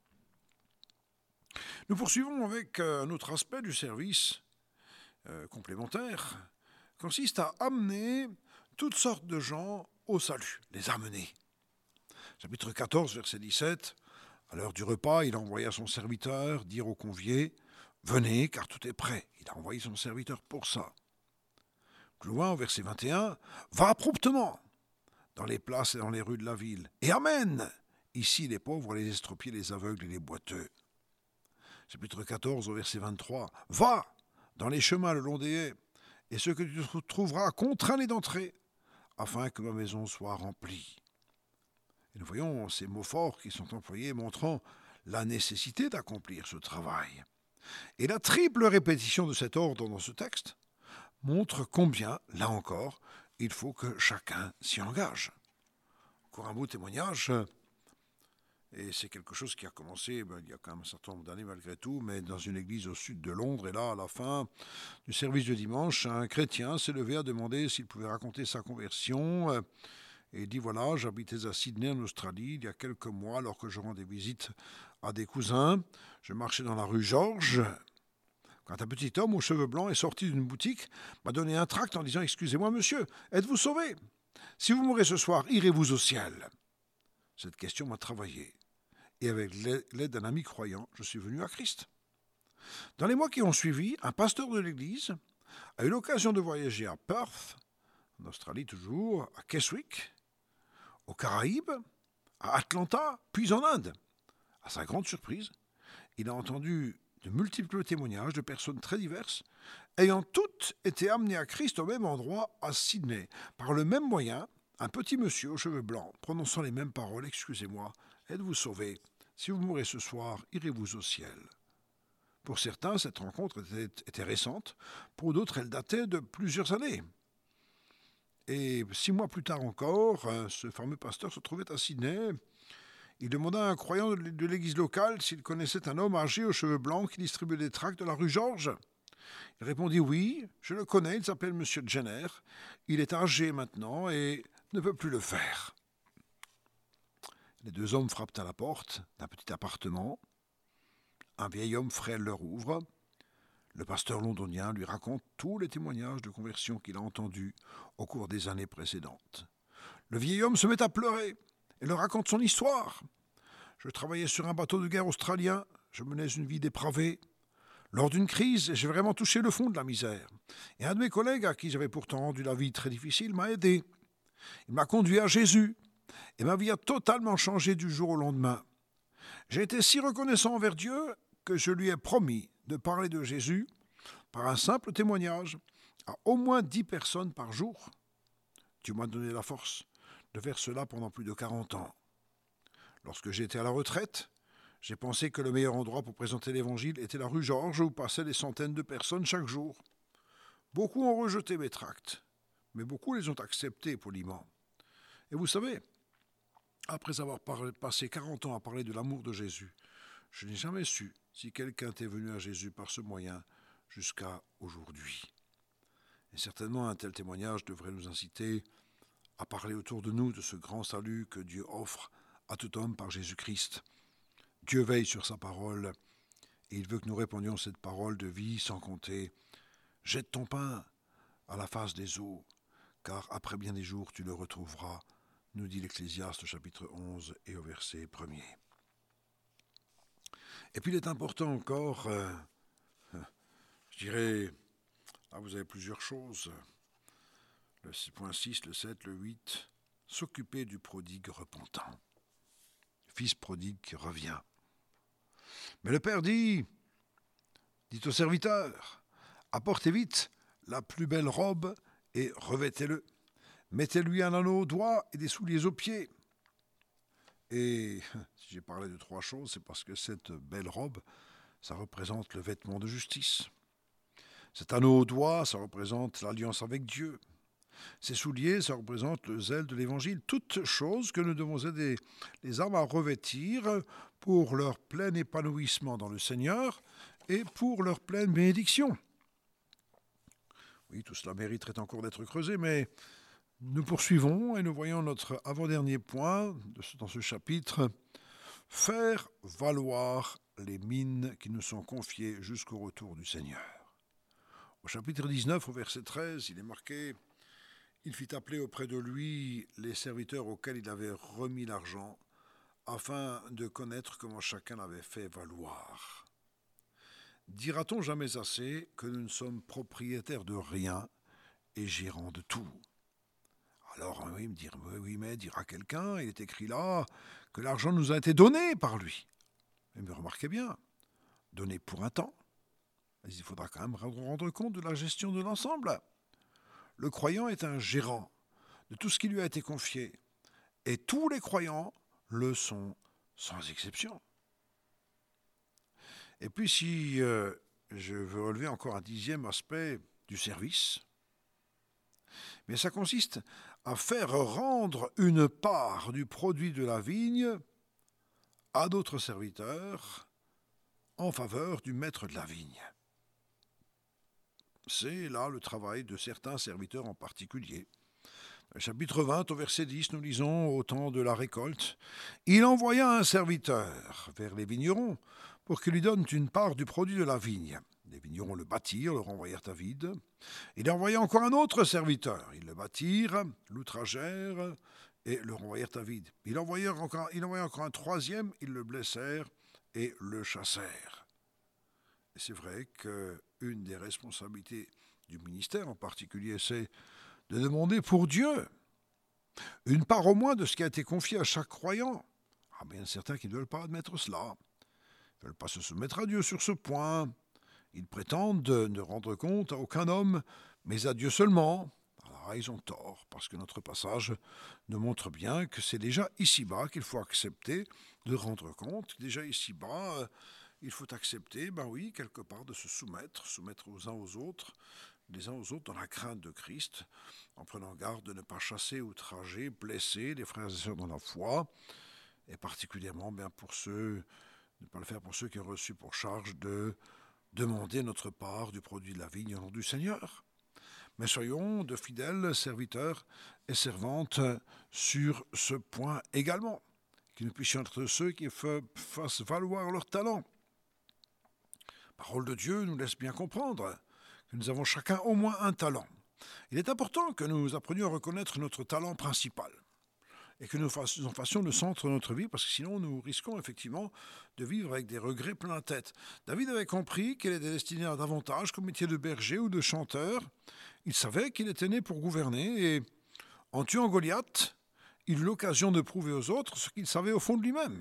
Nous poursuivons avec un autre aspect du service euh, complémentaire, consiste à amener toutes sortes de gens au salut, les amener. Chapitre quatorze, verset dix-sept, à l'heure du repas, il envoya son serviteur dire aux conviés, venez car tout est prêt. Il a envoyé son serviteur pour ça. Plus loin, au verset vingt et un, va promptement dans les places et dans les rues de la ville, et amène ici les pauvres, les estropiés, les aveugles et les boiteux. Chapitre quatorze, au verset vingt-trois, va dans les chemins le long des haies, et ce que tu trouveras, contrains-les d'entrer, afin que ma maison soit remplie. Et nous voyons ces mots forts qui sont employés, montrant la nécessité d'accomplir ce travail. Et la triple répétition de cet ordre dans ce texte montre combien, là encore, il faut que chacun s'y engage. Encore un beau témoignage, et c'est quelque chose qui a commencé ben, il y a quand même un certain nombre d'années malgré tout, mais dans une église au sud de Londres, et là, à la fin du service de dimanche, un chrétien s'est levé à demander s'il pouvait raconter sa conversion, et il dit, voilà, j'habitais à Sydney en Australie il y a quelques mois, alors que je rendais visite à des cousins, je marchais dans la rue George, quand un petit homme aux cheveux blancs est sorti d'une boutique, m'a donné un tract en disant « Excusez-moi, monsieur, êtes-vous sauvé? Si vous mourrez ce soir, irez-vous au ciel ?» Cette question m'a travaillé. Et avec l'aide d'un ami croyant, je suis venu à Christ. Dans les mois qui ont suivi, un pasteur de l'église a eu l'occasion de voyager à Perth, en Australie toujours, à Keswick, aux Caraïbes, à Atlanta, puis en Inde. À sa grande surprise, il a entendu de multiples témoignages de personnes très diverses, ayant toutes été amenées à Christ au même endroit, à Sydney, par le même moyen, un petit monsieur aux cheveux blancs, prononçant les mêmes paroles, « Excusez-moi, êtes-vous sauvé? Si vous mourrez ce soir, irez-vous au ciel ?» Pour certains, cette rencontre était, était récente, pour d'autres, elle datait de plusieurs années. Et six mois plus tard encore, ce fameux pasteur se trouvait à Sydney. Il demanda à un croyant de l'église locale s'il connaissait un homme âgé aux cheveux blancs qui distribuait des tracts de la rue Georges. Il répondit « Oui, je le connais, il s'appelle Monsieur Jenner. Il est âgé maintenant et ne peut plus le faire. » Les deux hommes frappent à la porte d'un petit appartement. Un vieil homme frêle leur ouvre. Le pasteur londonien lui raconte tous les témoignages de conversion qu'il a entendus au cours des années précédentes. Le vieil homme se met à pleurer et leur raconte son histoire. « Je travaillais sur un bateau de guerre australien, je menais une vie dépravée. Lors d'une crise, j'ai vraiment touché le fond de la misère. Et un de mes collègues, à qui j'avais pourtant rendu la vie très difficile, m'a aidé. Il m'a conduit à Jésus, et ma vie a totalement changé du jour au lendemain. J'ai été si reconnaissant envers Dieu que je lui ai promis de parler de Jésus par un simple témoignage à au moins dix personnes par jour. Dieu m'a donné la force de faire cela pendant plus de quarante ans. Lorsque j'étais à la retraite, j'ai pensé que le meilleur endroit pour présenter l'évangile était la rue Georges où passaient des centaines de personnes chaque jour. Beaucoup ont rejeté mes tracts, mais beaucoup les ont acceptés poliment. Et vous savez, après avoir parlé, passé quarante ans à parler de l'amour de Jésus, je n'ai jamais su si quelqu'un était venu à Jésus par ce moyen jusqu'à aujourd'hui. Et Et certainement un tel témoignage devrait nous inciter à parler autour de nous de ce grand salut que Dieu offre à tout homme par Jésus-Christ. Dieu veille sur sa parole et il veut que nous répondions cette parole de vie sans compter « Jette ton pain à la face des eaux, car après bien des jours tu le retrouveras », nous dit l'Ecclésiaste au chapitre onze et au verset premier. Et puis il est important encore, euh, je dirais, là vous avez plusieurs choses, le six point six, le sept, le huit, s'occuper du prodigue repentant. Le fils prodigue qui revient. Mais le père dit, dit au serviteur, apportez vite la plus belle robe et revêtez-le. Mettez-lui un anneau au doigt et des souliers aux pieds. Et si j'ai parlé de trois choses, c'est parce que cette belle robe, ça représente le vêtement de justice. Cet anneau au doigt, ça représente l'alliance avec Dieu. Ces souliers, ça représente le zèle de l'Évangile. Toutes choses que nous devons aider les âmes à revêtir pour leur plein épanouissement dans le Seigneur et pour leur pleine bénédiction. Oui, tout cela mériterait encore d'être creusé, mais nous poursuivons et nous voyons notre avant-dernier point dans ce chapitre, faire valoir les mines qui nous sont confiées jusqu'au retour du Seigneur. Au chapitre dix-neuf, au verset treize, il est marqué « Il fit appeler auprès de lui les serviteurs auxquels il avait remis l'argent, afin de connaître comment chacun l'avait fait valoir. » Dira-t-on jamais assez que nous ne sommes propriétaires de rien et gérants de tout? Alors, oui, me dire, oui, mais dira quelqu'un, il est écrit là que l'argent nous a été donné par lui. Mais remarquez bien, donné pour un temps. Mais il faudra quand même rendre compte de la gestion de l'ensemble. Le croyant est un gérant de tout ce qui lui a été confié. Et tous les croyants le sont sans exception. Et puis si euh, je veux relever encore un dixième aspect du service, mais ça consiste à faire rendre une part du produit de la vigne à d'autres serviteurs en faveur du maître de la vigne. C'est là le travail de certains serviteurs en particulier. Au chapitre vingt, au verset dix, nous lisons au temps de la récolte, « Il envoya un serviteur vers les vignerons pour qu'ils lui donnent une part du produit de la vigne. Les vignerons le bâtirent, le renvoyèrent à vide. Il envoya encore un autre serviteur. Ils le bâtirent, l'outragèrent et le renvoyèrent à vide. Il envoya encore, il envoya encore un troisième, ils le blessèrent et le chassèrent. » Et c'est vrai qu'une des responsabilités du ministère en particulier, c'est de demander pour Dieu une part au moins de ce qui a été confié à chaque croyant. Ah bien, certains qui ne veulent pas admettre cela, ne veulent pas se soumettre à Dieu sur ce point. Ils prétendent ne rendre compte à aucun homme, mais à Dieu seulement. Alors ils ont tort, parce que notre passage nous montre bien que c'est déjà ici-bas qu'il faut accepter de rendre compte. Déjà ici-bas, euh, il faut accepter, ben oui, quelque part, de se soumettre, soumettre aux uns aux autres, les uns aux autres dans la crainte de Christ, en prenant garde de ne pas chasser, outrager, blesser les frères et sœurs dans la foi, et particulièrement bien pour ceux, ne pas le faire pour ceux qui ont reçu pour charge de demander notre part du produit de la vigne au nom du Seigneur. Mais soyons de fidèles serviteurs et servantes sur ce point également, que nous puissions être ceux qui fassent valoir leur talent. La parole de Dieu nous laisse bien comprendre que nous avons chacun au moins un talent. Il est important que nous apprenions à reconnaître notre talent principal et que nous en fassions le centre de notre vie, parce que sinon nous risquons effectivement de vivre avec des regrets plein la tête. David avait compris qu'il était destiné à davantage qu'au métier de berger ou de chanteur. Il savait qu'il était né pour gouverner et en tuant Goliath, il eut l'occasion de prouver aux autres ce qu'il savait au fond de lui-même.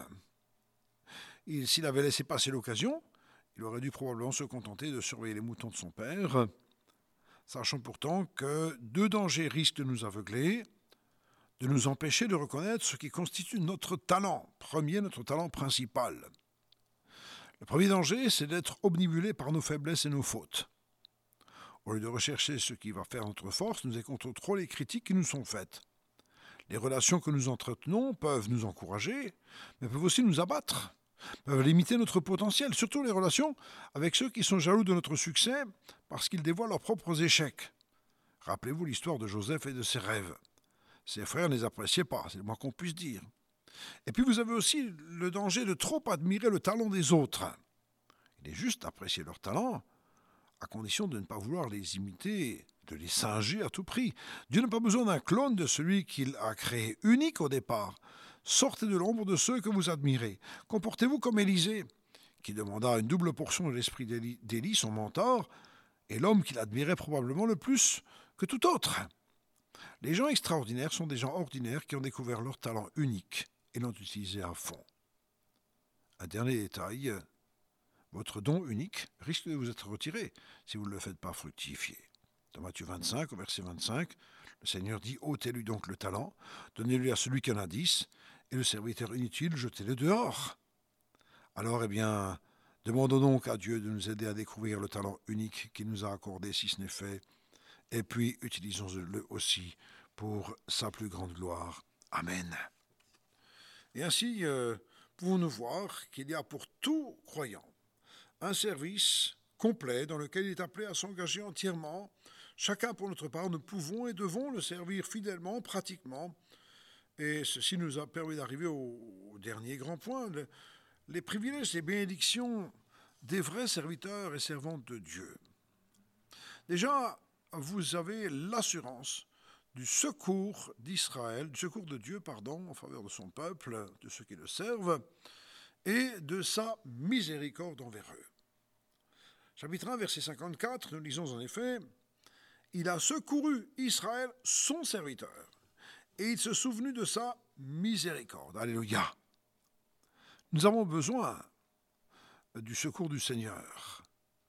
Et s'il avait laissé passer l'occasion, il aurait dû probablement se contenter de surveiller les moutons de son père, sachant pourtant que deux dangers risquent de nous aveugler, de nous empêcher de reconnaître ce qui constitue notre talent, premier, notre talent principal. Le premier danger, c'est d'être obnubilé par nos faiblesses et nos fautes. Au lieu de rechercher ce qui va faire notre force, nous écoutons trop les critiques qui nous sont faites. Les relations que nous entretenons peuvent nous encourager, mais peuvent aussi nous abattre, peuvent limiter notre potentiel, surtout les relations avec ceux qui sont jaloux de notre succès parce qu'ils dévoilent leurs propres échecs. Rappelez-vous l'histoire de Joseph et de ses rêves. Ses frères ne les appréciaient pas, c'est le moins qu'on puisse dire. Et puis vous avez aussi le danger de trop admirer le talent des autres. Il est juste d'apprécier leur talent, à condition de ne pas vouloir les imiter, de les singer à tout prix. Dieu n'a pas besoin d'un clone de celui qu'il a créé, unique au départ. Sortez de l'ombre de ceux que vous admirez. Comportez-vous comme Élisée, qui demanda une double portion de l'esprit d'Élie, son mentor, et l'homme qu'il admirait probablement le plus que tout autre. Les gens extraordinaires sont des gens ordinaires qui ont découvert leur talent unique et l'ont utilisé à fond. Un dernier détail, votre don unique risque de vous être retiré si vous ne le faites pas fructifier. Dans Matthieu vingt-cinq, au verset vingt-cinq, le Seigneur dit « ôtez-lui donc le talent, donnez-lui à celui qui en a dix, et le serviteur inutile, jetez-le dehors. » Alors, eh bien, demandons donc à Dieu de nous aider à découvrir le talent unique qu'il nous a accordé, si ce n'est fait, et puis utilisons-le aussi pour sa plus grande gloire. Amen. Et ainsi, euh, pouvons-nous voir qu'il y a pour tout croyant un service complet dans lequel il est appelé à s'engager entièrement. Chacun pour notre part, nous pouvons et devons le servir fidèlement, pratiquement. Et ceci nous a permis d'arriver au, au dernier grand point, le, les privilèges et bénédictions des vrais serviteurs et servantes de Dieu. Déjà, vous avez l'assurance du secours d'Israël, du secours de Dieu, pardon, en faveur de son peuple, de ceux qui le servent, et de sa miséricorde envers eux. Chapitre un, verset cinquante-quatre, nous lisons en effet « Il a secouru Israël, son serviteur, et il se souvenu de sa miséricorde. » Alléluia. Nous avons besoin du secours du Seigneur,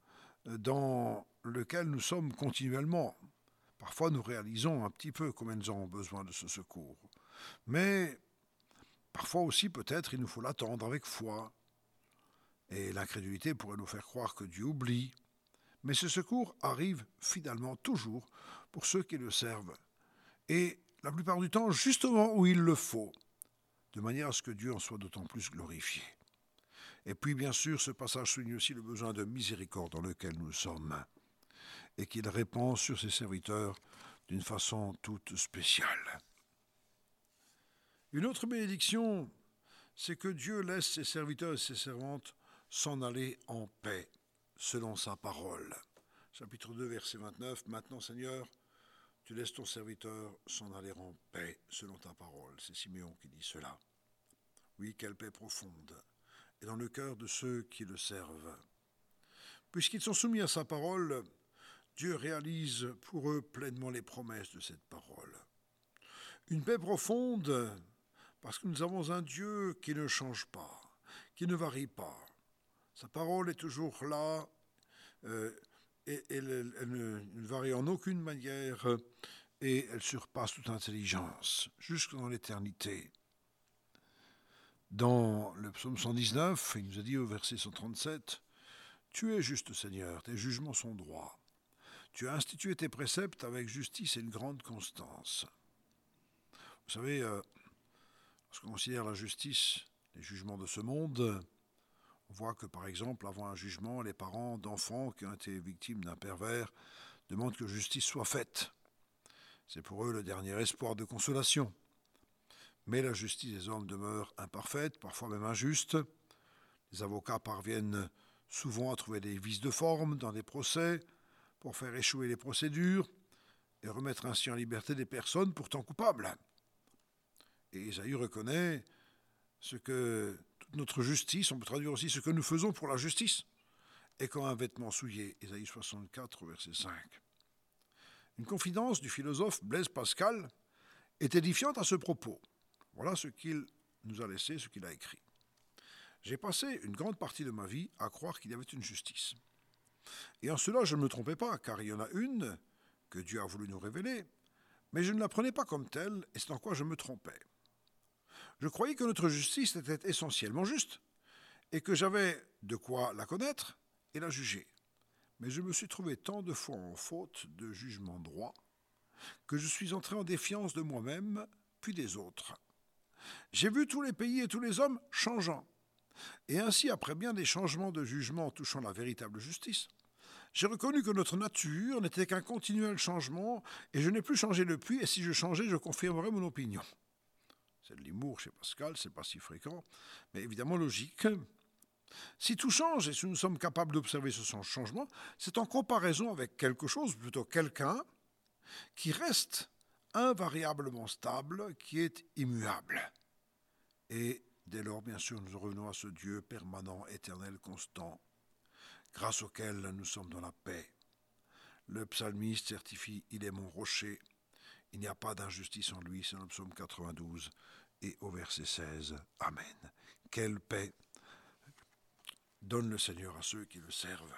dans lequel nous sommes continuellement. Parfois, nous réalisons un petit peu combien nous avons besoin de ce secours. Mais parfois aussi, peut-être, il nous faut l'attendre avec foi. Et l'incrédulité pourrait nous faire croire que Dieu oublie. Mais ce secours arrive finalement toujours pour ceux qui le servent. Et la plupart du temps, justement où il le faut, de manière à ce que Dieu en soit d'autant plus glorifié. Et puis, bien sûr, ce passage souligne aussi le besoin de miséricorde dans lequel nous sommes, et qu'il répand sur ses serviteurs d'une façon toute spéciale. Une autre bénédiction, c'est que Dieu laisse ses serviteurs et ses servantes s'en aller en paix, selon sa parole. Chapitre deux, verset vingt-neuf, « Maintenant, Seigneur, tu laisses ton serviteur s'en aller en paix, selon ta parole. » C'est Siméon qui dit cela. Oui, quelle paix profonde, et dans le cœur de ceux qui le servent. Puisqu'ils sont soumis à sa parole, Dieu réalise pour eux pleinement les promesses de cette parole. Une paix profonde, parce que nous avons un Dieu qui ne change pas, qui ne varie pas. Sa parole est toujours là, euh, et elle, elle ne, ne varie en aucune manière, et elle surpasse toute intelligence, jusque dans l'éternité. Dans le psaume cent dix-neuf, il nous a dit au verset cent trente-sept, « Tu es juste, Seigneur, tes jugements sont droits. Tu as institué tes préceptes avec justice et une grande constance. » Vous savez, euh, lorsqu'on considère la justice, les jugements de ce monde, on voit que, par exemple, avant un jugement, les parents d'enfants qui ont été victimes d'un pervers demandent que justice soit faite. C'est pour eux le dernier espoir de consolation. Mais la justice des hommes demeure imparfaite, parfois même injuste. Les avocats parviennent souvent à trouver des vices de forme dans des procès pour faire échouer les procédures et remettre ainsi en liberté des personnes pourtant coupables. Et Ésaïe reconnaît ce que toute notre justice, on peut traduire aussi ce que nous faisons pour la justice, est comme un vêtement souillé. Ésaïe soixante-quatre, verset cinq. Une confidence du philosophe Blaise Pascal est édifiante à ce propos. Voilà ce qu'il nous a laissé, ce qu'il a écrit. J'ai passé une grande partie de ma vie à croire qu'il y avait une justice. Et en cela, je ne me trompais pas, car il y en a une que Dieu a voulu nous révéler, mais je ne la prenais pas comme telle, et c'est en quoi je me trompais. Je croyais que notre justice était essentiellement juste, et que j'avais de quoi la connaître et la juger. Mais je me suis trouvé tant de fois en faute de jugement droit, que je suis entré en défiance de moi-même, puis des autres. J'ai vu tous les pays et tous les hommes changeants, et ainsi, après bien des changements de jugement touchant la véritable justice, J'ai reconnu que notre nature n'était qu'un continuel changement et je n'ai plus changé depuis, et si je changeais, je confirmerais mon opinion. C'est de l'humour chez Pascal, c'est pas si fréquent, mais évidemment logique. Si tout change et si nous sommes capables d'observer ce changement, c'est en comparaison avec quelque chose, plutôt quelqu'un, qui reste invariablement stable, qui est immuable. Et dès lors, bien sûr, nous revenons à ce Dieu permanent, éternel, constant, grâce auquel nous sommes dans la paix. Le psalmiste certifie « Il est mon rocher ». Il n'y a pas d'injustice en lui, c'est le psaume quatre-vingt-douze. Et au verset seize, Amen. Quelle paix donne le Seigneur à ceux qui le servent.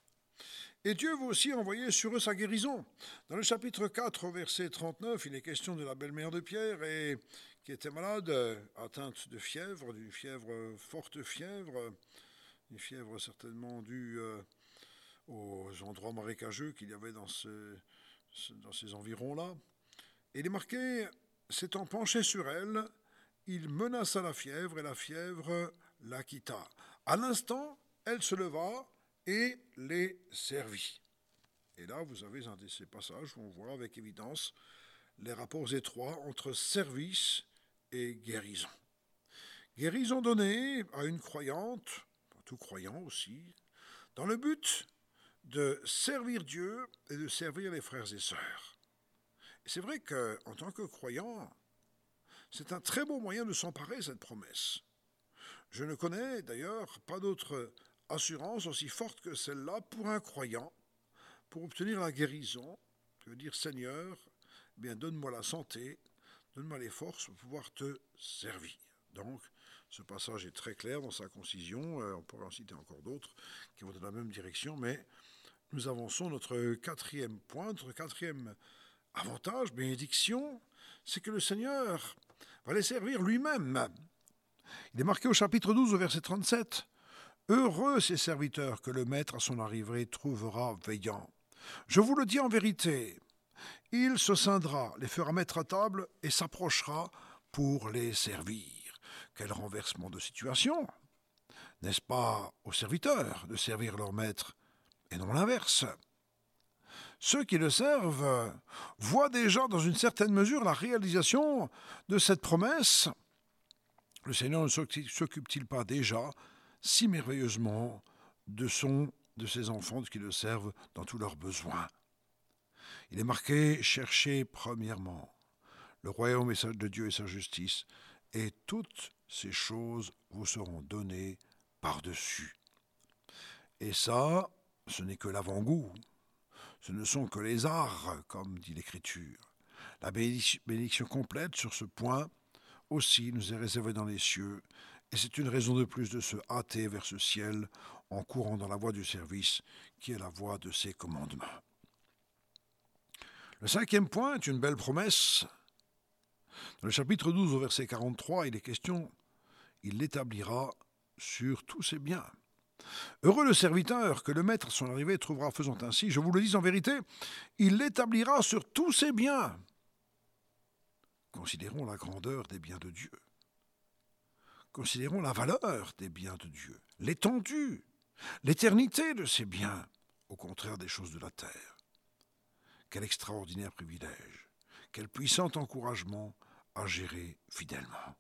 Et Dieu veut aussi envoyer sur eux sa guérison. Dans le chapitre quatre, au verset trente-neuf, il est question de la belle-mère de Pierre et qui était malade, atteinte de fièvre, d'une fièvre, forte fièvre, une fièvre certainement due euh, aux endroits marécageux qu'il y avait dans, ce, dans ces environs-là. Et il est marqué, s'étant penché sur elle, il menaça la fièvre et la fièvre la quitta. À l'instant, elle se leva et les servit. Et là, vous avez un de ces passages où on voit avec évidence les rapports étroits entre service et guérison. Guérison donnée à une croyante, à tout croyant aussi, dans le but de servir Dieu et de servir les frères et sœurs. Et c'est vrai qu'en tant que croyant, c'est un très beau moyen de s'emparer de cette promesse. Je ne connais d'ailleurs pas d'autre assurance aussi forte que celle-là pour un croyant, pour obtenir la guérison, que de dire Seigneur, eh bien donne-moi la santé, donne-moi les forces pour pouvoir te servir. Donc, ce passage est très clair dans sa concision, euh, on pourrait en citer encore d'autres qui vont dans la même direction, mais nous avançons notre quatrième point, notre quatrième avantage, bénédiction, c'est que le Seigneur va les servir lui-même. Il est marqué au chapitre douze, au verset trente-sept. « Heureux ces serviteurs que le maître à son arrivée trouvera veillant. Je vous le dis en vérité, il se scindra, les fera mettre à table et s'approchera pour les servir. » Quel renversement de situation! N'est-ce pas aux serviteurs de servir leur maître et non l'inverse? Ceux qui le servent voient déjà dans une certaine mesure la réalisation de cette promesse. Le Seigneur ne s'occupe-t-il pas déjà si merveilleusement de son, de ses enfants qui le servent dans tous leurs besoins? Il est marqué « Cherchez premièrement le royaume de Dieu et sa justice, et toutes ces choses vous seront données par-dessus. » Et ça, ce n'est que l'avant-goût. Ce ne sont que les arts, comme dit l'Écriture. La bénédiction complète sur ce point aussi nous est réservée dans les cieux, et c'est une raison de plus de se hâter vers ce ciel en courant dans la voie du service, qui est la voie de ses commandements. Le cinquième point est une belle promesse. Dans le chapitre douze, au verset quarante-trois, il est question « Il l'établira sur tous ses biens ». Heureux le serviteur que le maître à son arrivée trouvera faisant ainsi. Je vous le dis en vérité, il l'établira sur tous ses biens. Considérons la grandeur des biens de Dieu. Considérons la valeur des biens de Dieu, l'étendue, l'éternité de ces biens, au contraire des choses de la terre. Quel extraordinaire privilège, quel puissant encouragement à gérer fidèlement.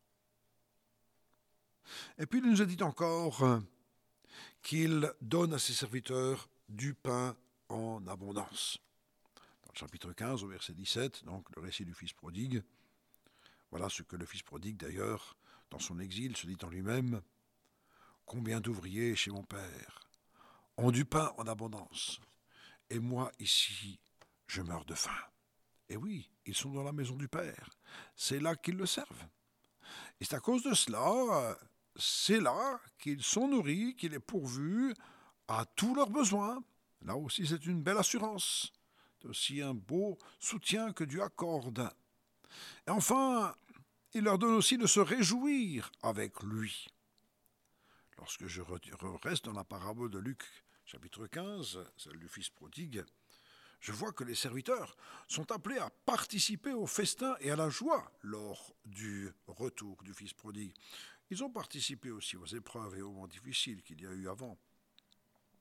Et puis il nous a dit encore qu'il donne à ses serviteurs du pain en abondance. Dans le chapitre quinze, au verset dix-sept, donc le récit du fils prodigue, voilà ce que le fils prodigue d'ailleurs, dans son exil, se dit en lui-même « Combien d'ouvriers chez mon père ont du pain en abondance, et moi ici, je meurs de faim. » Et oui, ils sont dans la maison du Père, c'est là qu'ils le servent. Et c'est à cause de cela, c'est là qu'ils sont nourris, qu'il est pourvu à tous leurs besoins. Là aussi, c'est une belle assurance. C'est aussi un beau soutien que Dieu accorde. Et enfin, il leur donne aussi de se réjouir avec lui. Lorsque je reste dans la parabole de Luc, chapitre quinze, celle du fils prodigue, je vois que les serviteurs sont appelés à participer au festin et à la joie lors du retour du fils prodigue. Ils ont participé aussi aux épreuves et aux moments difficiles qu'il y a eu avant.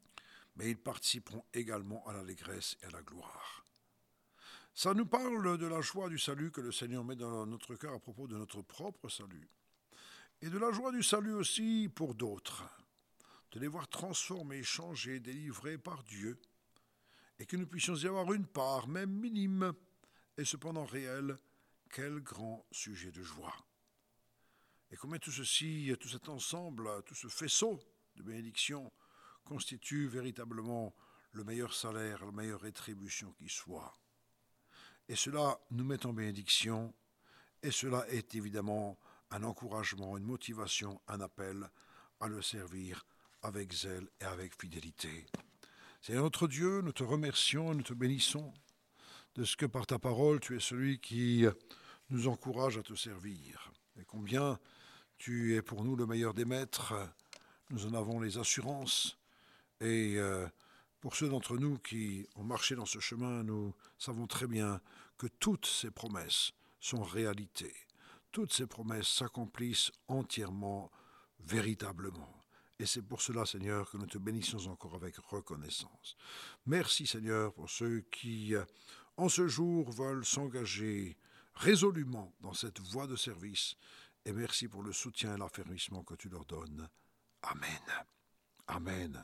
mais ils participeront également à l'allégresse et à la gloire. Ça nous parle de la joie du salut que le Seigneur met dans notre cœur à propos de notre propre salut. Et de la joie du salut aussi pour d'autres, de les voir transformés, changés, délivrés par Dieu, et que nous puissions y avoir une part, même minime, et cependant réelle. Quel grand sujet de joie! Et combien tout ceci, tout cet ensemble, tout ce faisceau de bénédictions constitue véritablement le meilleur salaire, la meilleure rétribution qui soit. Et cela nous met en bénédiction, et cela est évidemment un encouragement, une motivation, un appel à le servir avec zèle et avec fidélité. Seigneur notre Dieu, nous te remercions, nous te bénissons de ce que par ta parole, tu es celui qui nous encourage à te servir. Et combien tu es pour nous le meilleur des maîtres, nous en avons les assurances. Et euh, pour ceux d'entre nous qui ont marché dans ce chemin, nous savons très bien que toutes ces promesses sont réalités. Toutes ces promesses s'accomplissent entièrement, véritablement. Et c'est pour cela, Seigneur, que nous te bénissons encore avec reconnaissance. Merci, Seigneur, pour ceux qui, en ce jour, veulent s'engager résolument dans cette voie de service. Et merci pour le soutien et l'affermissement que tu leur donnes. Amen. Amen.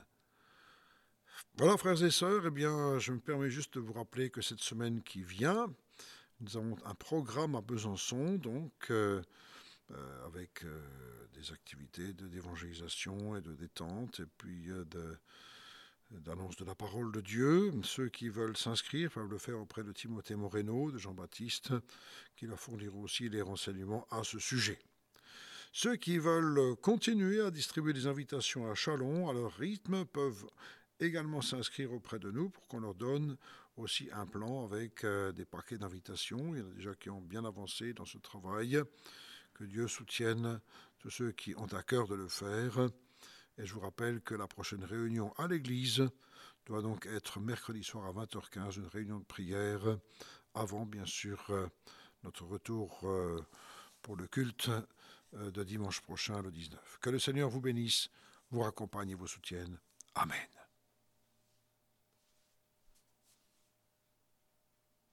Voilà, frères et sœurs, eh bien, je me permets juste de vous rappeler que cette semaine qui vient, nous avons un programme à Besançon, donc euh, euh, avec euh, des activités de, d'évangélisation et de détente, et puis euh, de, d'annonce de la parole de Dieu. Ceux qui veulent s'inscrire peuvent le faire auprès de Timothée Moreno, de Jean-Baptiste, qui leur fournira aussi les renseignements à ce sujet. Ceux qui veulent continuer à distribuer des invitations à Châlons à leur rythme peuvent également s'inscrire auprès de nous pour qu'on leur donne aussi un plan avec euh, des paquets d'invitations. Il y en a déjà qui ont bien avancé dans ce travail. Que Dieu soutienne tous ceux qui ont à cœur de le faire. Et je vous rappelle que la prochaine réunion à l'église doit donc être mercredi soir à vingt heures quinze, une réunion de prière avant, bien sûr, euh, notre retour euh, pour le culte euh, de dimanche prochain, le dix-neuf. Que le Seigneur vous bénisse, vous raccompagne et vous soutienne. Amen.